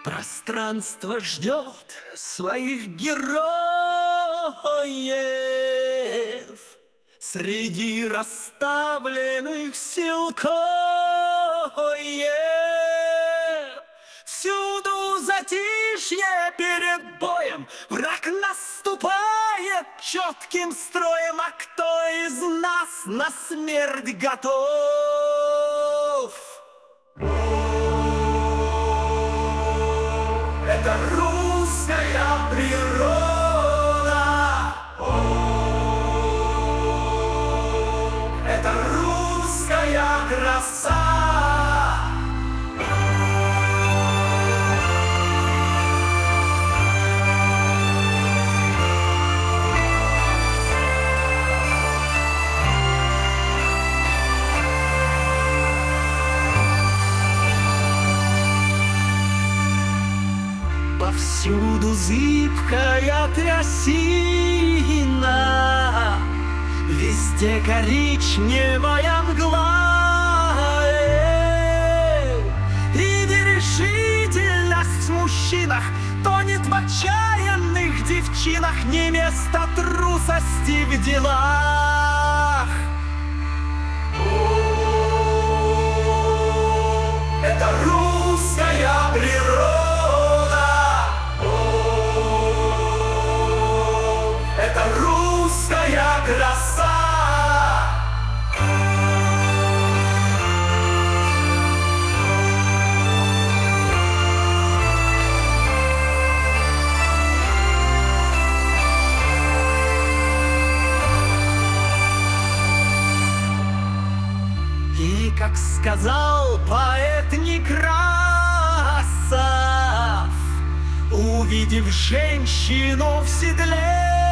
Пространство ждет своих героев среди расставленных силков. Всюду затишье перед боем, враг наступает четким строем, а кто из нас на смерть готов? Это русская природа, это русская краса. Повсюду зыбкая трясина, везде коричневая мгла. И нерешительность в мужчинах тонет в отчаянных девчинах, не место трусости в делах. Это русская природа. Русская краса. И как сказал поэт Некрасов, увидев женщину в седле,